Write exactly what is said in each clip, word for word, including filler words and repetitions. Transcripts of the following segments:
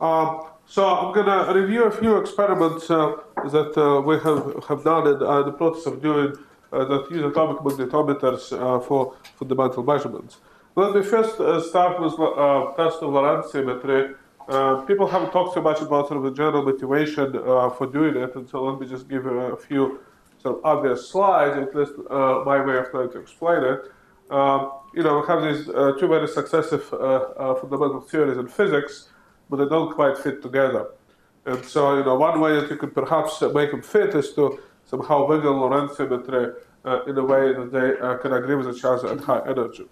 Um, so I'm going to review a few experiments uh, that uh, we have, have done in uh, the process of doing uh, that use atomic magnetometers uh, for fundamental measurements. Let me first uh, start with uh, test of Lorentz symmetry. Uh, people haven't talked so much about sort of the general motivation uh, for doing it, and so let me just give you a few sort of obvious slides, at least uh, my way of trying to explain it. Um, you know, we have these uh, two very successive uh, uh, fundamental theories in physics, but they don't quite fit together. And so, you know, one way that you could perhaps make them fit is to somehow wiggle Lorentz symmetry uh, in a way that they uh, can agree with each other at high energy.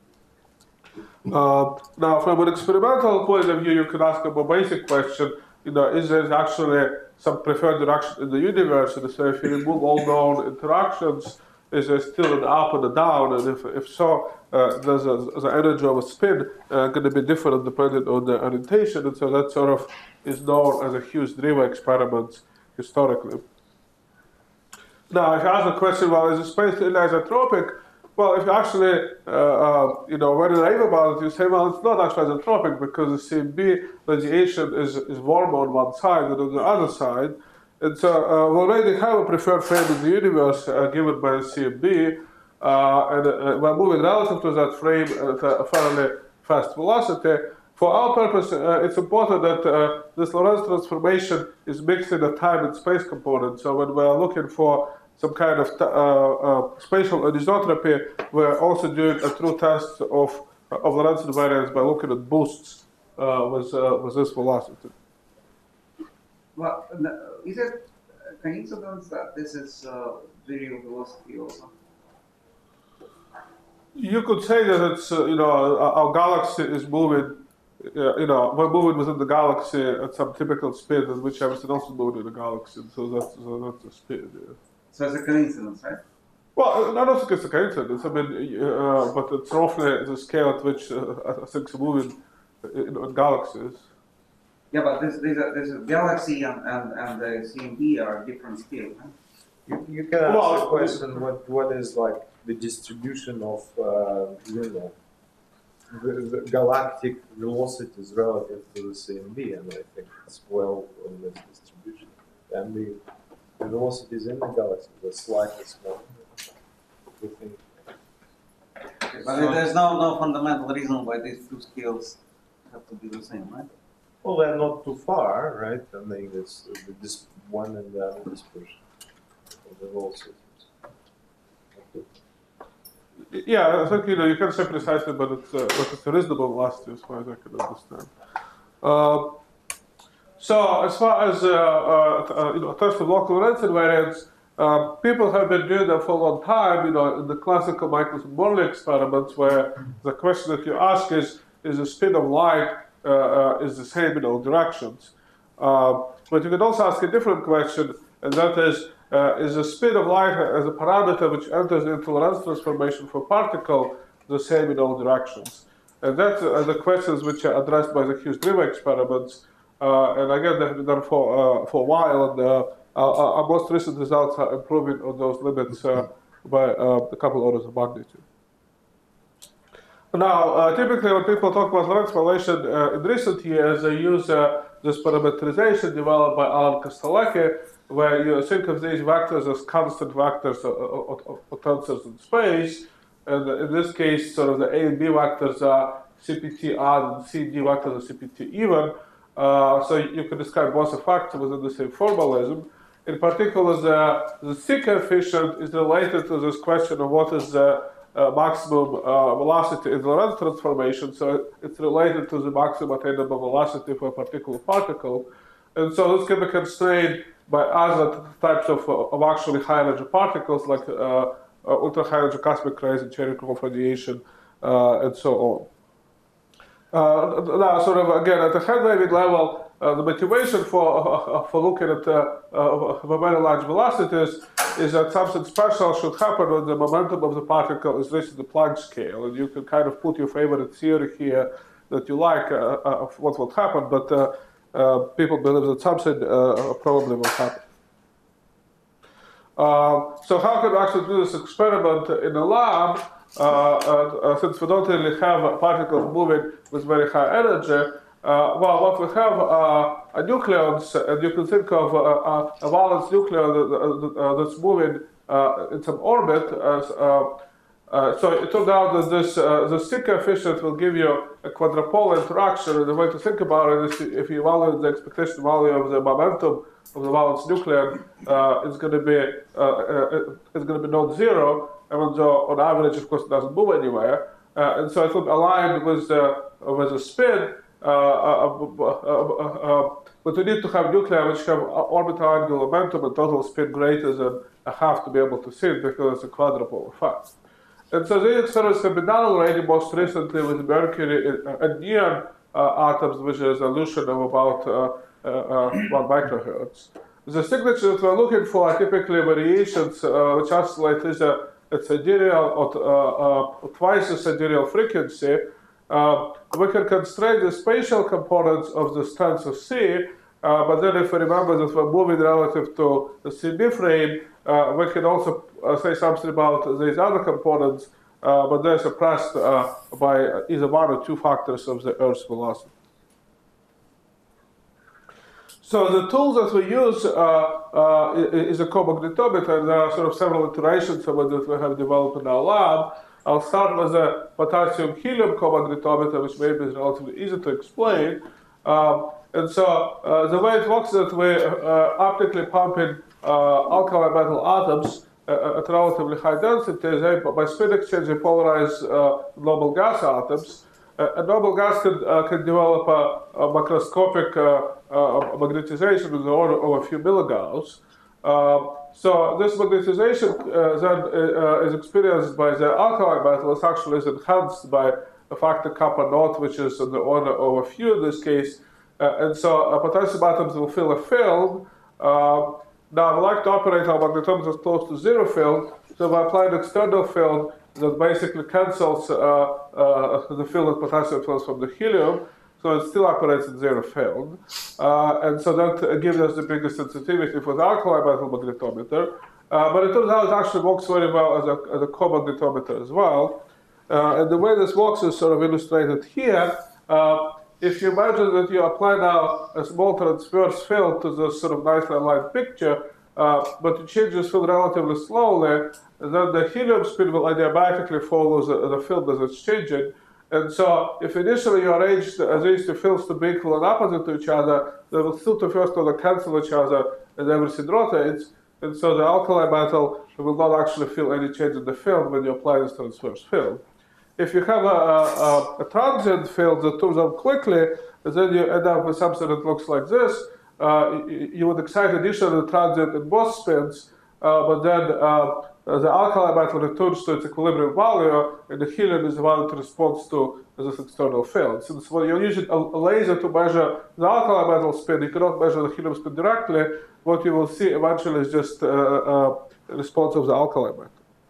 Uh, now, from an experimental point of view, you can ask a more basic question, you know, is there actually some preferred direction in the universe? And so if you remove all known interactions, is there still an up and a down? And if, if so, uh, does the energy of a spin uh, going to be different depending on the orientation? And so that sort of is known as a Hughes-Driva experiment historically. Now, if you ask the question, well, is the space anisotropic? Well, if you actually, uh, uh, you know, very naive about it, you say, well, it's not actually isotropic because the C M B radiation is, is warmer on one side than on the other side. And so uh, we already have a preferred frame in the universe uh, given by the C M B, uh, and uh, we're moving relative to that frame at a fairly fast velocity. For our purpose, uh, it's important that uh, this Lorentz transformation is mixed in a time and space component. So when we're looking for some kind of uh, uh, spatial anisotropy, we're also doing a true test of, of Lorentz invariance by looking at boosts uh, with, uh, with this velocity. Well, is it a coincidence that this is uh, zero velocity also? You could say that it's, uh, you know, our galaxy is moving, uh, you know, we're moving within the galaxy at some typical speed at which everything else is moving in the galaxy. So that's, so that's the speed, yeah. So it's a coincidence, right? Well, I don't think it's a coincidence. I mean, uh, but it's roughly the scale at which uh, things are moving in, in galaxies. Yeah, but this, this, this galaxy and, and, and the C M B are different scale, huh? You, you can ask well, the question, what, what is like the distribution of, uh, you know, the, the galactic velocities relative to the C M B, and I think it's well on this distribution. And the The velocities in the galaxy are slightly smaller. Okay, but so, there's no, no fundamental reason why these two scales have to be the same, right? Well, they're not too far, right? I mean, it's this one and the other dispersion of the velocities. Yeah, I think, you know, you can say precisely, but it's, uh, but it's a reasonable velocity as far as I can understand. Uh, So as far as uh, uh, you know, test of local Lorentz invariance, uh, people have been doing that for a long time. You know, in the classical Michelson-Morley experiments, where the question that you ask is: is the speed of light uh, uh, is the same in all directions? Uh, but you can also ask a different question, and that is: uh, is the speed of light as a parameter which enters into Lorentz transformation for particle the same in all directions? And that's uh, the questions which are addressed by the Hughes-Driva experiments. Uh, and again, they've been done for uh, for a while, and uh, our, our most recent results are improving on those limits uh, by uh, a couple orders of magnitude. Now, uh, typically, when people talk about Lorentz violation uh, in recent years, they use uh, this parameterization developed by Alan Kostelecki, where you think of these vectors as constant vectors or tensors in space, and in this case, sort of the A and B vectors are C P T odd and C D vectors are C P T even. Uh, so you can describe both effects within the same formalism. In particular, the, the C coefficient is related to this question of what is the uh, maximum uh, velocity in the Lorentz transformation. So it's related to the maximum attainable velocity for a particular particle. And so this can be constrained by other types of, of actually high energy particles, like uh, uh, ultra high energy cosmic rays and Cherenkov radiation, uh, and so on. Uh, now, sort of again at the hand waving level, uh, the motivation for uh, for looking at uh, uh, very large velocities is that something special should happen when the momentum of the particle is reaching the Planck scale, and you can kind of put your favorite theory here that you like uh, uh, of what will happen, but uh, uh, people believe that something uh, probably will happen. Uh, so how can we actually do this experiment in a lab? Uh, uh, uh, since we don't really have particles moving with very high energy, Uh, well, what we have uh, are nucleons, and you can think of uh, uh, a valence nucleon that, uh, that's moving uh, in some orbit. As, uh, uh, so it turned out that this uh, the C coefficient will give you a quadrupolar interaction, and the way to think about it is if you evaluate the expectation value of the momentum of the valence nucleon, uh, it's going to be uh, uh, it's going to be non-zero, even though on average, of course, it doesn't move anywhere. Uh, and so I thought aligned with the with the spin. Uh, uh, uh, uh, uh, but we need to have nuclei which have orbital angular momentum and total spin greater than a half to be able to see it because it's a quadrupole effect. And so these experiments have been done already, most recently with mercury and neon uh, atoms, which is a resolution of about uh, uh, uh, one microhertz. The signatures that we're looking for are typically variations uh, which oscillate either at sidereal or uh, uh, twice the sidereal frequency. Uh, we can constrain the spatial components of the stance of C, uh, but then if we remember that we're moving relative to the C B frame, uh, we can also uh, say something about these other components, uh, but they're suppressed uh, by either one or two factors of the Earth's velocity. So the tool that we use uh, uh, is a co-magnetometer, and there are sort of several iterations of it that we have developed in our lab. I'll start with a potassium-helium co-magnetometer, which maybe is relatively easy to explain. Um, and so uh, the way it works is that we're uh, optically pumping uh, alkali metal atoms uh, at relatively high density. They, by spin exchange, they polarize uh, noble gas atoms. Uh, a noble gas can, uh, can develop a, a macroscopic uh, uh, magnetization in the order of a few milligauss. Uh, so this magnetization uh, then uh, is experienced by the alkali metal. It actually is enhanced by a factor kappa naught, which is in the order of a few in this case. Uh, and so uh, potassium atoms will fill a field. Uh, now we like to operate our magnetometers close to zero field, so we apply an external field that basically cancels uh, uh, the field that potassium fills from the helium. So it still operates in zero field. Uh, and so that gives us the biggest sensitivity for the alkali metal magnetometer. Uh, but it turns out it actually works very well as a, as a co-magnetometer as well. Uh, and the way this works is sort of illustrated here. Uh, if you imagine that you apply now a small transverse field to this sort of nicely aligned picture, uh, but you change this field relatively slowly, then the helium spin will adiabatically follow the, the field as it's changing. And so if initially you arrange these two fields to be equal and opposite to each other, they will still to first order cancel each other as everything rotates. And so the alkali metal will not actually feel any change in the field when you apply this transverse field. If you have a, a, a transient field that turns on quickly, then you end up with something that looks like this. Uh, you, you would excite initially the transient in both spins, uh, but then uh, the alkali metal returns to its equilibrium value, and the helium is the one that responds to this external field. Since when you're using a laser to measure the alkali metal spin, you cannot measure the helium spin directly. What you will see eventually is just uh, uh, a response of the alkali metal.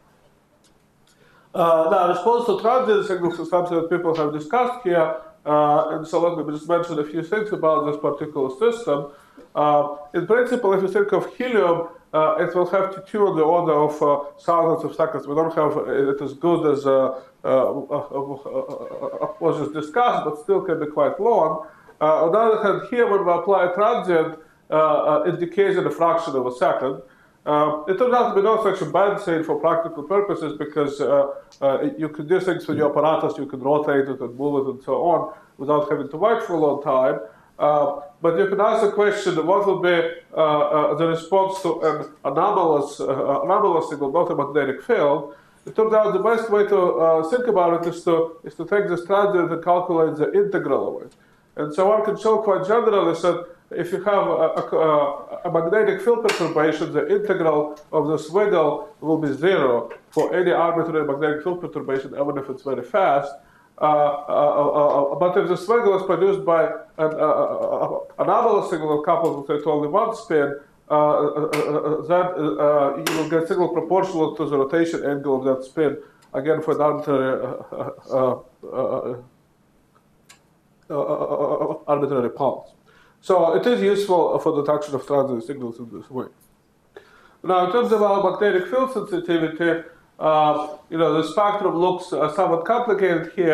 Uh, now, response to transient signals is something that people have discussed here, uh, and so let me just mention a few things about this particular system. Uh, in principle, if you think of helium, uh, it will have to tune on the order of uh, thousands of seconds. We don't have it as good as uh, uh, uh, was just discussed, but still can be quite long. Uh, on the other hand, here when we apply a transient, uh, uh, it decays in a fraction of a second. Uh, it turns out to be not such a bad thing for practical purposes because uh, uh, you can do things with your apparatus, you can rotate it and move it and so on without having to wait for a long time. Uh, but you can ask the question, what will be uh, uh, the response to an anomalous, uh, anomalous signal, not a magnetic field? It turns out the best way to uh, think about it is to, is to take this transient and calculate the integral of it. And so one can show quite generally that if you have a, a, a magnetic field perturbation, the integral of this wiggle will be zero for any arbitrary magnetic field perturbation, even if it's very fast. Uh, uh, uh, uh, but if this wiggle is produced by an uh, uh, anomalous signal coupled with only one spin, uh, uh, uh, then uh, you will get signal proportional to the rotation angle of that spin, again for an arbitrary, uh, uh, uh, uh, uh, arbitrary pulse. So it is useful for detection of transient signals in this way. Now, in terms of our magnetic field sensitivity, uh, you know, the spectrum looks uh, somewhat complicated here.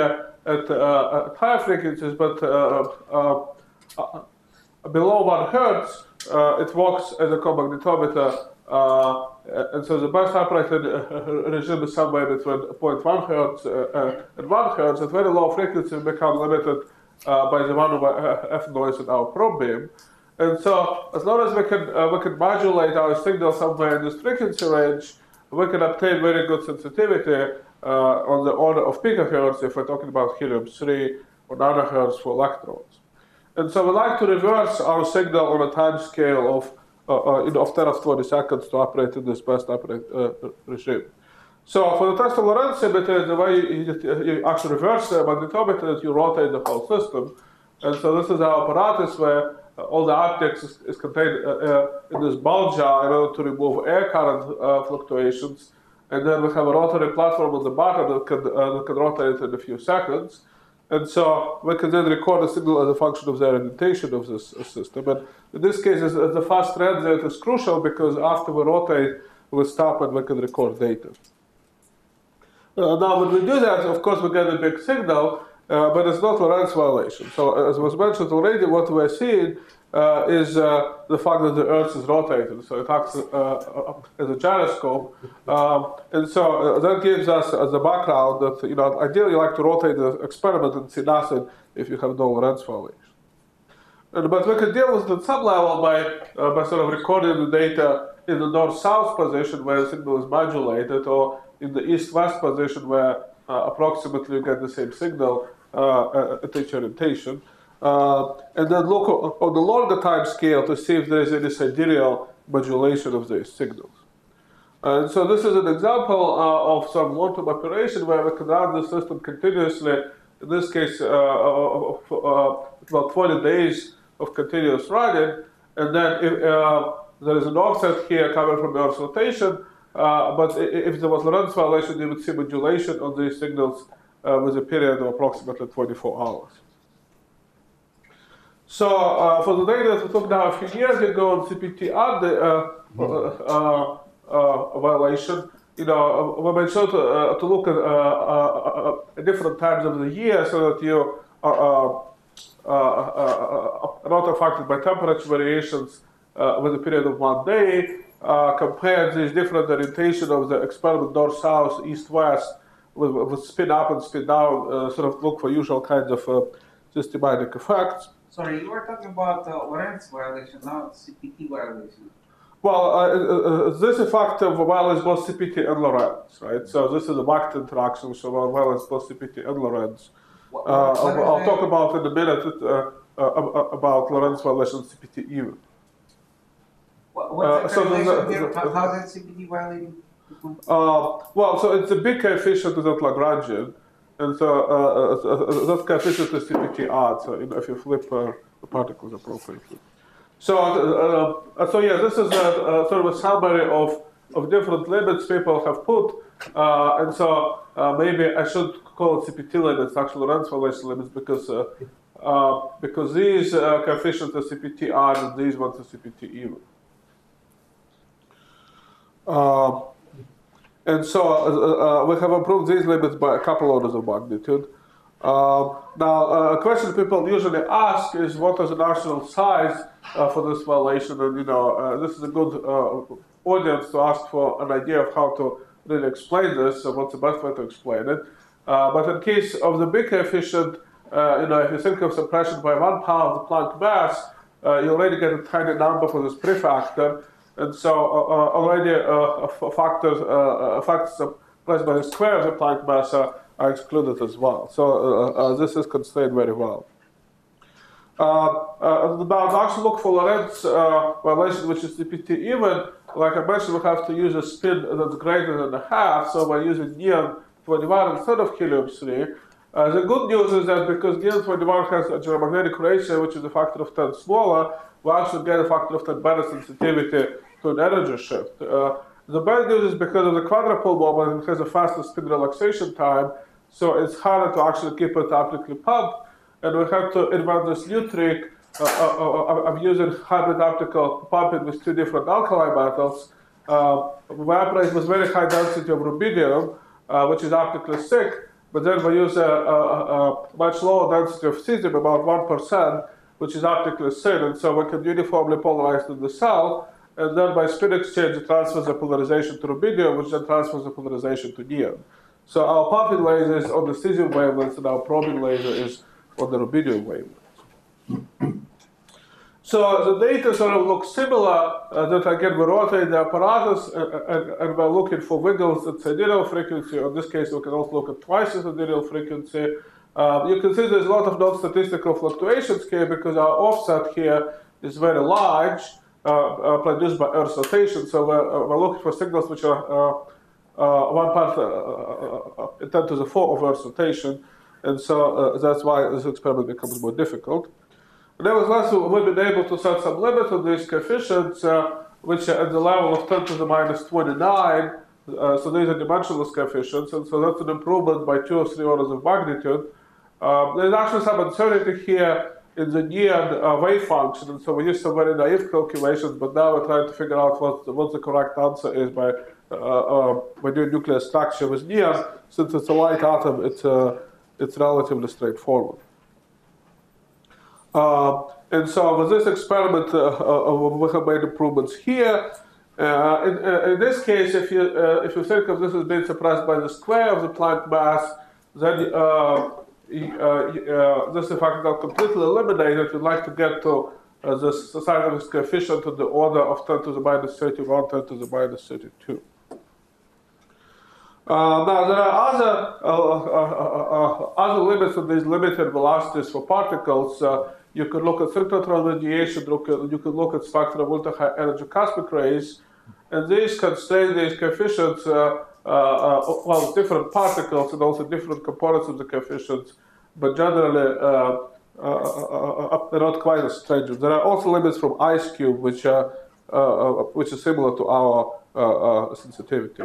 at, uh, at higher frequencies, but uh, uh, uh, below one hertz, uh, it works as a co-magnetometer. Uh, and so the best operated uh, regime is somewhere between zero point one hertz uh, uh, and one hertz. At very low frequencies become limited uh, by the one over F noise in our probe beam. And so as long as we can, uh, we can modulate our signal somewhere in this frequency range, we can obtain very good sensitivity uh, on the order of picohertz if we're talking about helium three or nanohertz for electrons. And so we like to reverse our signal on a time scale of uh, uh, you know, of ten of twenty seconds to operate in this best operate, uh, regime. So for the test of Lorentz limiter, the way you, you actually reverse the magnetometer is you rotate the whole system. And so this is our apparatus where uh, all the optics is, is contained uh, uh, in this ball jar in order to remove air current uh, fluctuations. And then we have a rotary platform on the bottom that can, uh, that can rotate in a few seconds. And so we can then record a signal as a function of the orientation of this uh, system. And in this case, is, uh, the fast transient is crucial because after we rotate, we stop and we can record data. Uh, now, when we do that, of course, we get a big signal, uh, but it's not Lorentz violation. So, as was mentioned already, what we're seeing uh, is uh, the fact that the Earth is rotating. So it acts uh, as a gyroscope, um, and so uh, that gives us as a background that you know ideally you like to rotate the experiment and see nothing if you have no Lorentz violation. And, but we can deal with it at some level by uh, by sort of recording the data in the north-south position where the signal is modulated, or in the east-west position where uh, approximately you get the same signal uh, at each orientation. Uh, and then look on the longer time scale to see if there is any sidereal modulation of these signals. And so this is an example uh, of some long-term operation where we can run the system continuously, in this case uh, of uh, about twenty days of continuous running, and then if, uh, there is an offset here coming from the Earth's rotation, uh, but if there was Lorentz violation, you would see modulation of these signals uh, with a period of approximately twenty-four hours. So uh, for the data that we took now a few years ago on C P T R uh, uh, uh, violation, you know, we made sure to, uh, to look at, uh, uh, at different times of the year so that you are uh, uh, uh, uh, not affected by temperature variations uh, with a period of one day, uh, compare these different orientation of the experiment north-south, east-west, with, with spin up and spin down, uh, sort of look for usual kinds of uh, systematic effects. Sorry, you were talking about uh, Lorentz violation, not C P T violation. Well, uh, uh, this effect of violates both C P T and Lorentz, right? So this is a marked interaction, so violates both C P T and Lorentz. What, Uh, what I'll, I'll they- talk about in a minute uh, uh, about Lorentz violation C P T even. What, what's uh, the so the- correlation the- here? the- How, how's that C P T violating? Uh, well, so it's a big coefficient of that Lagrangian, and so uh, uh, that coefficient is C P T odd. So you know, if you flip uh, the particles appropriately. So, uh, uh, so yeah, this is a, a sort of a summary of of different limits people have put, uh, and so uh, maybe I should call it C P T limits, actually Lorentz violation limits, because uh, uh, because these uh, coefficients are C P T odd and these ones are C P T even. Uh, And so uh, uh, we have improved these limits by a couple orders of magnitude. Uh, now, uh, a question people usually ask is what is the national size uh, for this violation? And you know, uh, this is a good uh, audience to ask for an idea of how to really explain this, and what's the best way to explain it. Uh, but in case of the big coefficient, uh, you know, if you think of suppression by one pound of the Planck mass, uh, you already get a tiny number for this prefactor. And so uh, uh, already uh, factors, uh, factors placed by the square of the Planck mass are, are excluded as well. So uh, uh, this is constrained very well. Uh, uh, now, to actually look for Lorentz uh, violation, which is C P T even, like I mentioned, we have to use a spin that's greater than a half. So we're using neon twenty-one instead of helium three. Uh, the good news is that because neon twenty-one has a geomagnetic ratio, which is a factor of ten smaller, we actually get a factor of ten better sensitivity to an energy shift. Uh, the bad news is because of the quadrupole moment, it has a faster spin relaxation time, so it's harder to actually keep it optically pumped. And we have to invent this new trick uh, uh, of using hybrid optical pumping with two different alkali metals. Uh, we operate with very high density of rubidium, uh, which is optically thick, but then we use a, a, a much lower density of cesium, about one percent, which is optically thin, and so we can uniformly polarize to the cell, and then by spin exchange it transfers the polarization to rubidium, which then transfers the polarization to neon. So our pumping laser is on the cesium wavelength, and our probing laser is on the rubidium wavelength. So the data sort of looks similar, uh, that again we rotate the apparatus and, and, and we're looking for wiggles at sidereal frequency. In this case, we can also look at twice the sidereal frequency. Uh, you can see there's a lot of non-statistical fluctuations here because our offset here is very large, uh, uh, produced by Earth's rotation. So we're, uh, we're looking for signals which are uh, uh, one part uh, uh, uh, ten to the four of Earth's rotation. And so uh, that's why this experiment becomes more difficult. Nevertheless, we've been able to set some limit on these coefficients, uh, which are at the level of ten to the minus twenty-nine. Uh, so these are dimensionless coefficients, and so that's an improvement by two or three orders of magnitude. Uh, there's actually some uncertainty here in the neon uh, wave function, and so we used some very naive calculations, but now we're trying to figure out what the, what the correct answer is by, uh, uh, by doing nuclear structure with neon. Since it's a light atom, it's, uh, it's relatively straightforward. Uh, and so with this experiment, uh, uh, we have made improvements here. Uh, in, uh, in this case, if you uh, if you think of this as being suppressed by the square of the Planck mass, then uh, uh, uh, this effect is not completely eliminated. You'd like to get to uh, this sign of this coefficient to the order of ten to the minus thirty-one, ten to the minus thirty-two. Uh, now there are other uh, uh, uh, other limits of these limited velocities for particles. Uh, you could look at synchrotron radiation. You could, you could look at spectrum of ultra-high energy cosmic rays, and these constrain these coefficients. Uh, uh, uh, well, different particles and also different components of the coefficients, but generally uh, uh, uh, they're not quite as stringent. There are also limits from IceCube, which are uh, uh, which is similar to our uh, uh, sensitivity.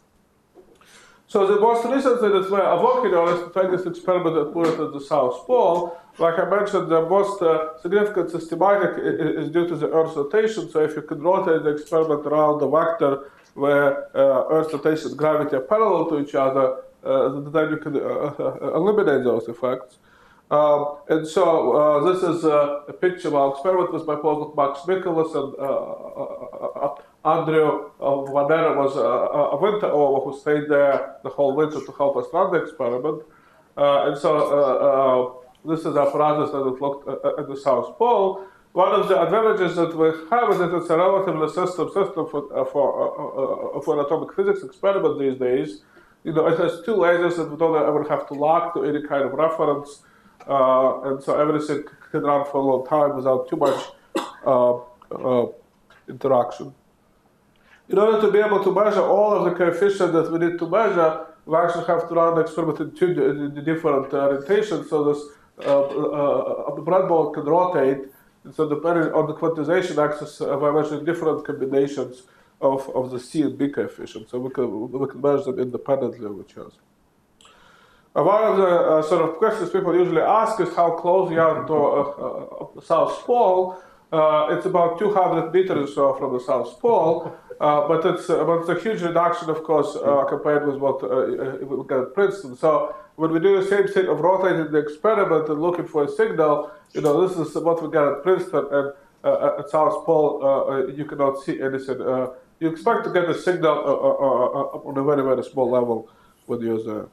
So the most recent thing that we're working on is to take this experiment and put it at the South Pole. Like I mentioned, the most uh, significant systematic is due to the Earth's rotation. So if you can rotate the experiment around the vector where uh, Earth's rotation and gravity are parallel to each other, uh, then you can uh, uh, eliminate those effects. Um, and so uh, this is uh, a picture of our experiment with my postdoc Max Mikolas and uh, uh, uh, Andrew uh, Vanera was uh, a winter over who stayed there the whole winter to help us run the experiment. Uh, and so uh, uh, this is the apparatus that it looked at, at the South Pole. One of the advantages that we have is that it's a relatively system system for uh, for uh, uh, for an atomic physics experiment these days. You know, it has two lasers that we don't ever have to lock to any kind of reference, uh, and so everything can run for a long time without too much uh, uh, interaction. In order to be able to measure all of the coefficients that we need to measure, we actually have to run the experiment in two different orientations. So this uh, uh, the breadboard can rotate. And so depending on the quantization axis, uh, we're measuring different combinations of, of the C and B coefficients. So we can, we can measure them independently of each other. Uh, one of the uh, sort of questions people usually ask is how close you are to uh, uh, South Pole. Uh, it's about two hundred meters or so from the South Pole, uh, but, it's, uh, but it's a huge reduction, of course, uh, compared with what uh, we get at Princeton. So when we do the same thing of rotating the experiment and looking for a signal, you know, this is what we get at Princeton, and uh, at South Pole, uh, you cannot see anything. Uh, you expect to get a signal uh, uh, uh, on a very, very small level when you're there.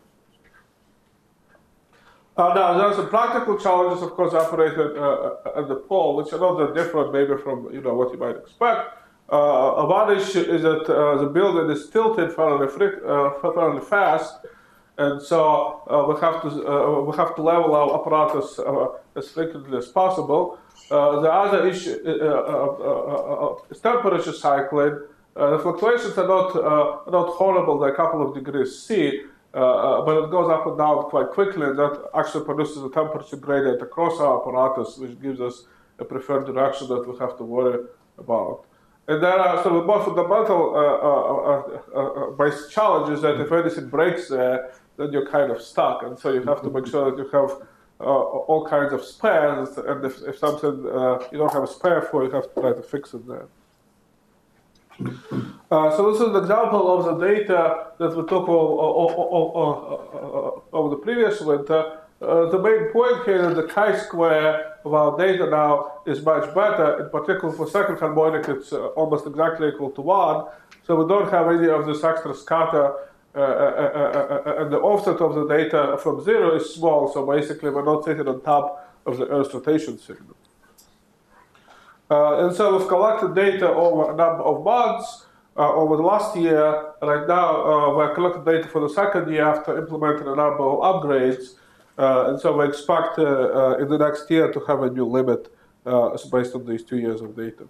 Uh, now, there are some practical challenges, of course, operated uh, at the pole, which are not that different, maybe from you know what you might expect. Uh, one issue is that uh, the building is tilted fairly, uh, fairly fast, and so uh, we have to uh, we have to level our apparatus uh, as frequently as possible. Uh, the other issue uh, uh, uh, is temperature cycling. Uh, the fluctuations are not uh, not horrible; they're a couple of degrees C. Uh, uh, but it goes up and down quite quickly, and that actually produces a temperature gradient across our apparatus, which gives us a preferred direction that we have to worry about. And there are sort of more fundamental uh, uh, uh, uh, basic challenges that if anything breaks there, then you're kind of stuck, and so you have to make sure that you have uh, all kinds of spares, and if, if something uh, you don't have a spare for, you have to try to fix it there. Uh, so this is an example of the data that we took o- o- o- o- o- over the previous winter. Uh, the main point here is the chi-square of our data now is much better. In particular, for second harmonic, it's uh, almost exactly equal to one. So we don't have any of this extra scatter, uh, uh, uh, uh, and the offset of the data from zero is small. So basically, we're not sitting on top of the Earth's rotation signal. Uh, and so we've collected data over a number of months. Uh, over the last year, right now, uh, we're collecting data for the second year after implementing a number of upgrades. Uh, and so we expect uh, uh, in the next year to have a new limit uh, based on these two years of data.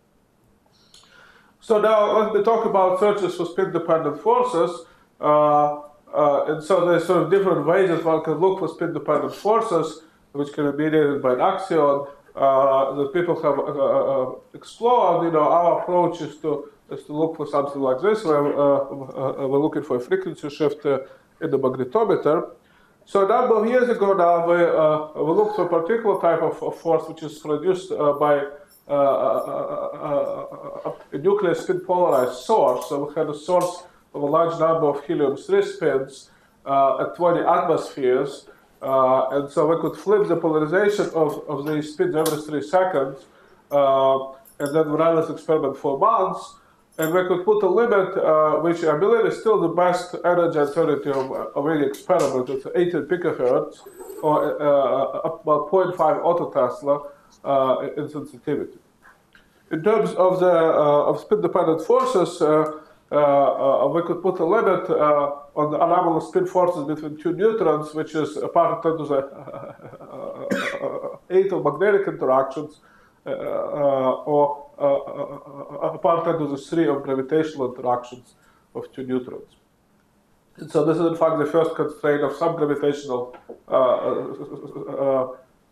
So now let me talk about searches for spin-dependent forces. Uh, uh, and so there's sort of different ways that one can look for spin-dependent forces, which can be mediated by an axion uh, that people have uh, uh, explored. You know, our approach is to is to look for something like this, where uh, uh, we're looking for a frequency shift uh, in the magnetometer. So a number of years ago now, we, uh, we looked for a particular type of, of force which is produced uh, by uh, uh, uh, a nuclear spin polarized source. So we had a source of a large number of helium three spins uh, at twenty atmospheres. Uh, and so we could flip the polarization of, of these spins every three seconds. Uh, and then we ran this experiment for months. And we could put a limit, uh, which I believe is still the best energy alternative of, of any experiment. It's eighteen picohertz, or uh, about zero point five attotesla uh, in sensitivity. In terms of the uh, of spin-dependent forces, uh, uh, uh, we could put a limit uh, on the anomalous spin forces between two neutrons, which is a part of the uh, eight of magnetic interactions, uh, uh, or uh, uh, a part of the three of gravitational interactions of two neutrons. And so this is in fact the first constraint of some gravitational uh, uh,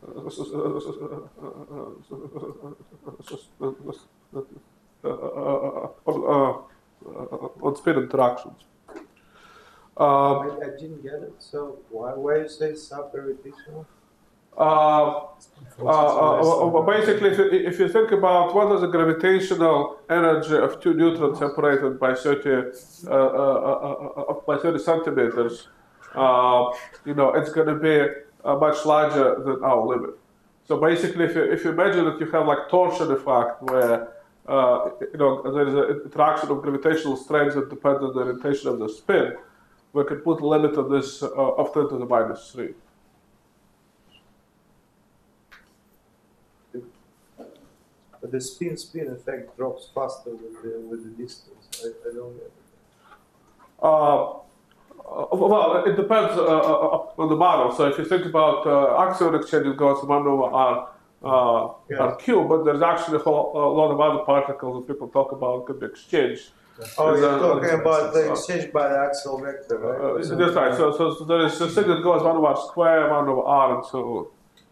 uh, on spin interactions. I, I didn't get it. So why why you say subgravitational? Uh, uh, uh, basically, if you, if you think about what is the gravitational energy of two neutrons separated by thirty uh, uh, uh, uh, by thirty centimeters, uh, you know, it's going to be uh, much larger than our limit. So basically, if you if you imagine that you have like torsion effect, where uh, you know there is an interaction of gravitational strengths that depends on the orientation of the spin, we could put a limit on this uh, of ten to the minus three. But the spin-spin effect drops faster with the, with the distance. I, I don't get it. Uh, well, it depends uh, uh, on the model. So if you think about uh, axion exchange, it goes one over r, uh, Yes. r cube, but there's actually a, whole, a lot of other particles that people talk about can be exchanged. Oh, And you're then- talking about the uh, exchange by the axial vector, right? Uh, that's right. So, so, so there is a thing that goes one over r square, one over r, and so on.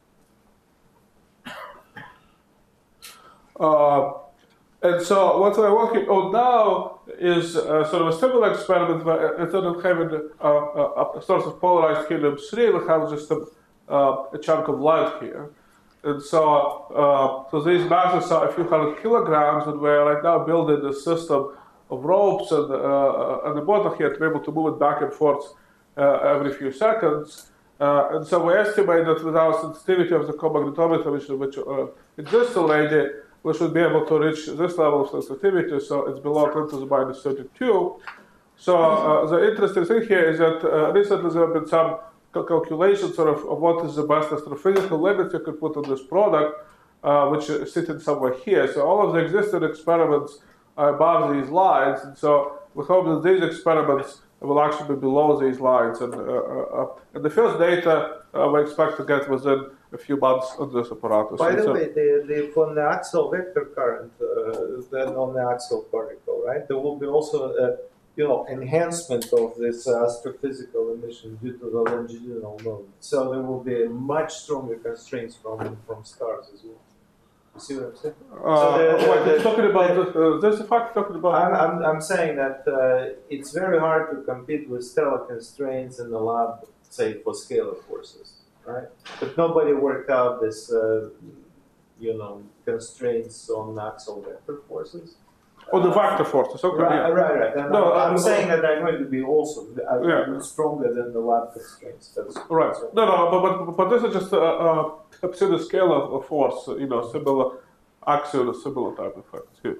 Uh, and so what we're working on now is uh, sort of a similar experiment where instead of having a, a, a source of polarized helium three, we have just a, uh, a chunk of light here. And so, uh, so these masses are a few hundred kilograms, and we're right now building a system of ropes and, uh, and a motor here to be able to move it back and forth uh, every few seconds. Uh, and so we estimate that with our sensitivity of the co-magnetometer, which, which uh, exists already, we should be able to reach this level of sensitivity, so it's below ten to the minus thirty-two. So uh, the interesting thing here is that uh, recently there have been some cal calculations sort of, of what is the best astrophysical limit you could put on this product, uh, which is sitting somewhere here. So all of the existing experiments are above these lines, and so we hope that these experiments will actually be below these lines. And, uh, uh, and the first data uh, we expect to get within a few months on this apparatus. By the so, way, the, the, from the axial vector current, uh, then on the axial particle, right? There will be also a, you know, enhancement of this uh, astrophysical emission due to the longitudinal mode. So there will be much stronger constraints from from stars as well. You see what I'm saying? Uh, So the- the- wait, the- you're talking about the, uh, there's a fact talking about. I'm, I'm, I'm saying that uh, it's very hard to compete with stellar constraints in the lab, say, for scalar forces, right? But nobody worked out this, uh, you know, constraints on axial vector forces. Or the vector forces, okay. Right, Yeah. right, right. And No, I'm, I'm uh, saying that they're going to be also uh, Yeah. stronger than the lab constraints. That's Right. so- No, no, but but, but this is just a, a, a pseudo scalar of force, you know, similar axial, similar type effects here.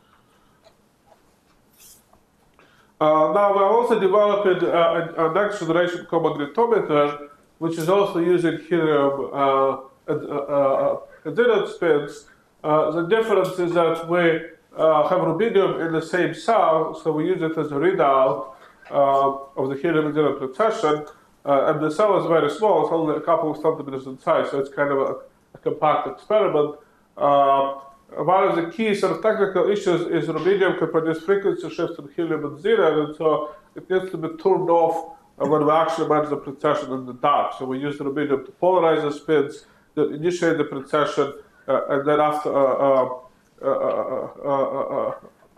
Uh, now we're also developing uh, a, a next generation co-magnetometer, which is also using helium uh, and uh, uh, and spins. Uh, the difference is that we uh, have rubidium in the same cell, so we use it as a readout uh, of the helium and precession. Uh, and the cell is very small; it's only a couple of centimeters in size, so it's kind of a, a compact experiment. Uh, One of the key sort of technical issues is rubidium can produce frequency shifts in helium and xenon, and so it needs to be turned off uh, when we actually manage the precession in the dark. So we use rubidium to polarize the spins, that initiate the precession, uh, and then after uh, uh, uh,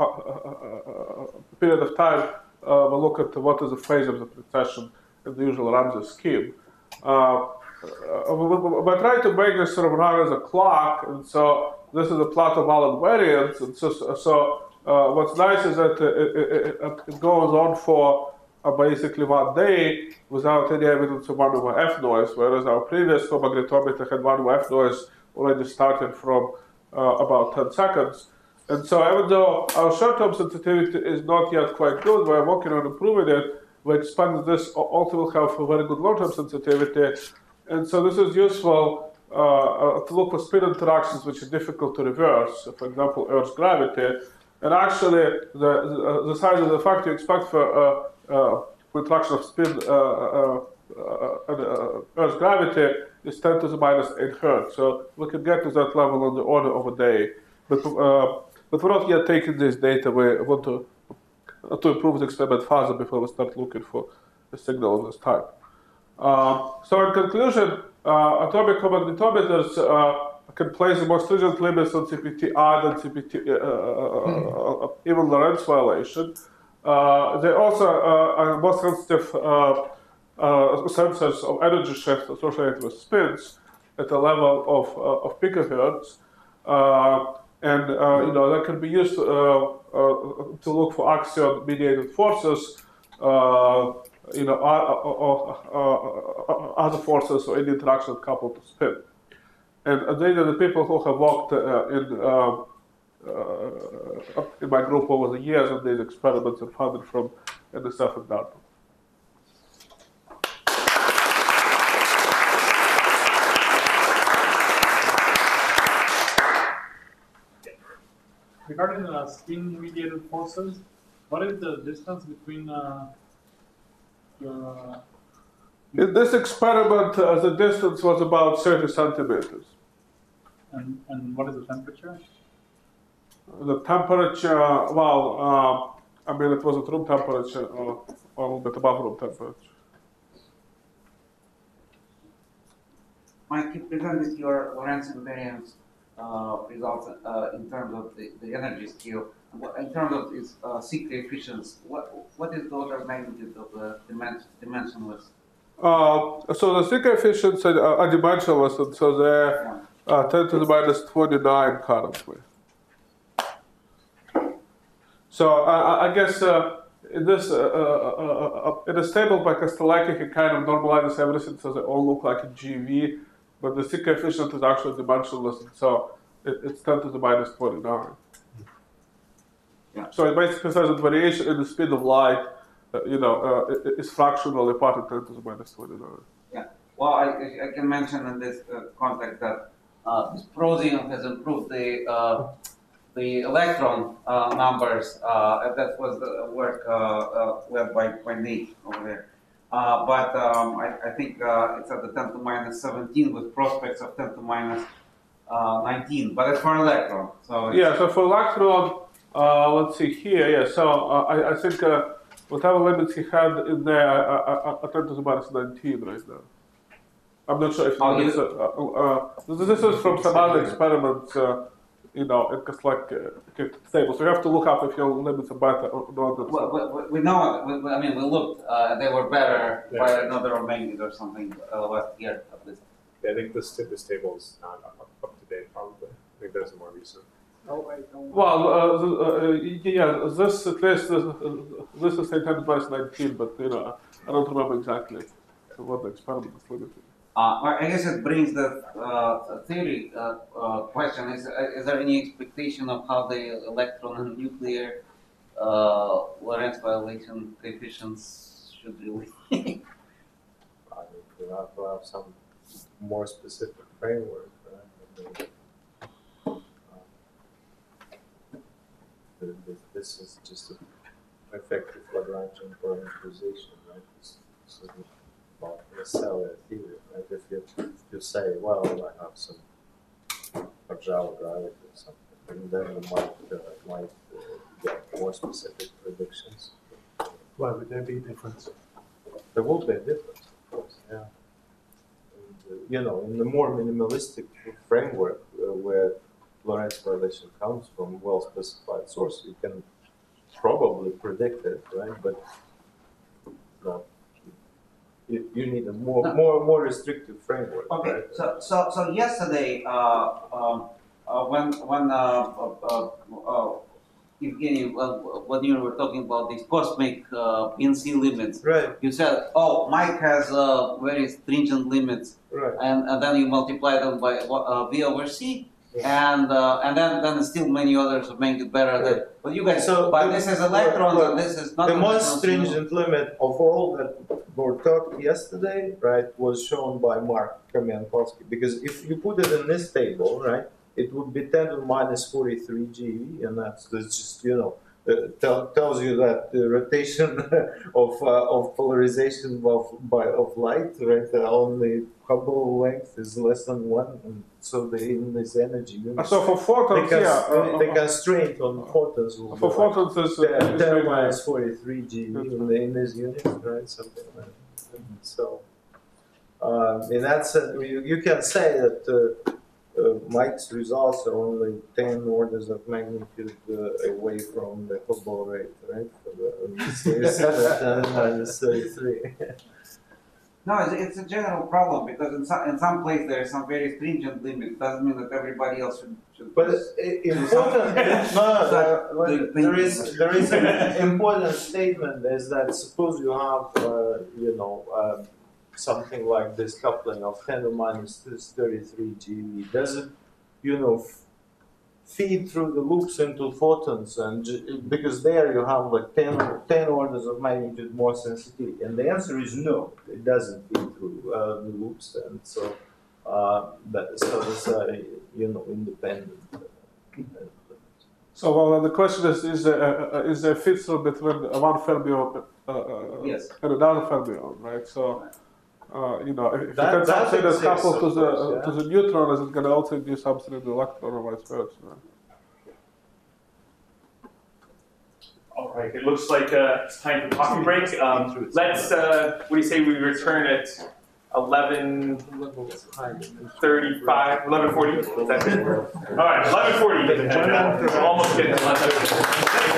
a period of time, uh, we look at what is the phase of the precession in the usual Ramsey scheme. Uh, we're trying to make this sort of run as a clock, and so this is a plot of Allen variance, and so, so uh, what's nice is that it, it, it goes on for uh, basically one day without any evidence of one over F noise, whereas our previous co-magnetometer had one over F noise already started from uh, about ten seconds. And so even though our short-term sensitivity is not yet quite good, we're working on improving it. We expect this also will have a very good long-term sensitivity. And so this is useful uh, uh, to look for spin interactions which are difficult to reverse, so for example, Earth's gravity. And actually, the, the, the size of the effect you expect for uh, uh, interaction of spin uh, uh, uh, uh, Earth's gravity is ten to the minus eight hertz. So we can get to that level on the order of a day. But, uh, but we're not yet taking this data. We want to, to improve the experiment further before we start looking for a signal of this type. Uh, so in conclusion, uh, atomic co-magnetometers uh, can place the more stringent limits on C P T R than C P T, uh, uh, uh, even Lorentz violation. Uh, they also uh, are more sensitive uh, uh, sensors of energy shift associated with spins at the level of, uh, of picohertz. Uh, and uh, you know that can be used uh, uh, to look for axion-mediated forces. Uh, you know, or, uh, uh, uh, other forces or any interaction coupled to spin. And uh, these are the people who have worked uh, in, uh, uh, in my group over the years on these experiments and funded from N S F and DARPA. Regarding uh, spin-mediated forces, what is the distance between uh, your... In this experiment, uh, the distance was about thirty centimeters. And, and what is the temperature? The temperature, well, uh, I mean, it was at room temperature, or, or a little bit above room temperature. Mike, you presented your Lorentz invariance uh, results uh, in terms of the, the energy scale. In terms of its uh, C coefficients, what what is the order of magnitude of the dimension, dimensionless? Uh, so the C coefficients are, are dimensionless, and so they're uh, ten to the minus twenty-nine currently. So I, I guess uh, in this, uh, uh, uh, in a stable by Kastellaki, it kind of normalizes everything so they all look like a G V, but the C coefficient is actually dimensionless, and so it, it's ten to the minus twenty-nine. Yeah. So it basically says that variation in the speed of light, uh, you know, uh, is fractionally part of ten to the minus twenty-nine. Yeah. Well, I, I can mention in this uh, context that uh, this Prosium has improved the uh, the electron uh, numbers. Uh, that was the work uh, uh, led by, by Nate over there. Uh, but um, I, I think uh, it's at the ten to minus seventeen with prospects of ten to minus uh, nineteen. But it's for electron. So it's, Yeah. So for electron, uh, let's see here. Yeah. So uh, I, I think uh, whatever limits he had in there, I, I, I ten to the minus nineteen right now. I'm not sure if Oh, it's, uh, uh, uh, this is from some other experiments. Uh, you know, it's like uh, stable. So you have to look up if your limits are better or not. we, we, we know. We, I mean, we looked. Uh, they were better Yeah. by another of magnitude or something uh, last year at least. I think this this table is not up, up to date. Probably. I think there's more recent. Oh, I don't. Well, uh, the, uh, yeah, this at least this, uh, this is ten advice nineteen, but you know, I don't remember exactly what the experiment is limited. Uh, well, I guess it brings the uh, theory uh, uh, question: Is is there any expectation of how the electron and nuclear uh, Lorentz violation coefficients should really? I mean, you have to have some more specific framework, right? I mean, um, th- th- this is just an effective Lagrangian parameterization, right? This, this is about the cellular theory, right? If you, if you say, well, I have some Argel gravity or something, and then you might, uh, might uh, get more specific predictions. Why would there be a difference? There will be a difference, of course, yeah. And, uh, you know, in the more minimalistic framework uh, where Lorentz violation comes from well-specified source, you can probably predict it, right? But no, you, you need a more more more restrictive framework. Okay, right? so so so yesterday, uh, um, uh, when when uh, uh, uh, uh, Evgeny, uh, when you were talking about these cosmic uh, N C limits, Right, you said, "Oh, Mike has uh, very stringent limits," right. and, and then you multiply them by uh, V over C, and uh, and then then still many others make it better. Than, but you guys, So but the- this is electrons, look, and this is not The most electrons, you know. stringent limit of all that were taught yesterday, right, was shown by Mark Kamiankowski. Because if you put it in this table, right, it would be ten to the minus forty-three GeV, and that's, that's just, you know, uh, tell, tells you that the rotation of uh, of polarization of by of light, right, uh, on the Hubble length is less than one, and so the in this energy Uh, units, So for the, photons, cons- yeah, uh, the uh, constraint on photons will for be like photons is, ten, is ten really minus nice. forty-three GeV in, the, in this unit, right? Something like that. So, um, in that sense, you, you can say that uh, uh, Mike's results are only ten orders of magnitude uh, away from the Hubble rate, right? For the ten minus thirty-three. No, it's, it's a general problem because in some in some place there are some very stringent limits. Doesn't mean that everybody else should. should But i- important, no, no, no, Doing there is things. there is an important statement is that suppose you have uh, you know um, something like this coupling of ten to minus thirty-three GeV. Does it you know f- feed through the loops into photons, and j- because there you have like ten, ten orders of magnitude more sensitivity, and the answer is no, it doesn't feed through uh, the loops, and so uh, that so it's uh, you know independent. Uh, So well, the question is: Is there uh, uh, is there a fit through between one fermion uh, uh, Yes. and another fermion, right? So uh, you know, if, if That- you get that something that's exists, coupled to of the course, uh, yeah. to the neutron, is it going to also do something in the electron or vice versa? Right? All right, it looks like uh, it's time for coffee break. Um, let's, uh, what do you say we return at eleven thirty-five, eleven forty? Is that good? All right, eleven forty. We're almost getting eleven.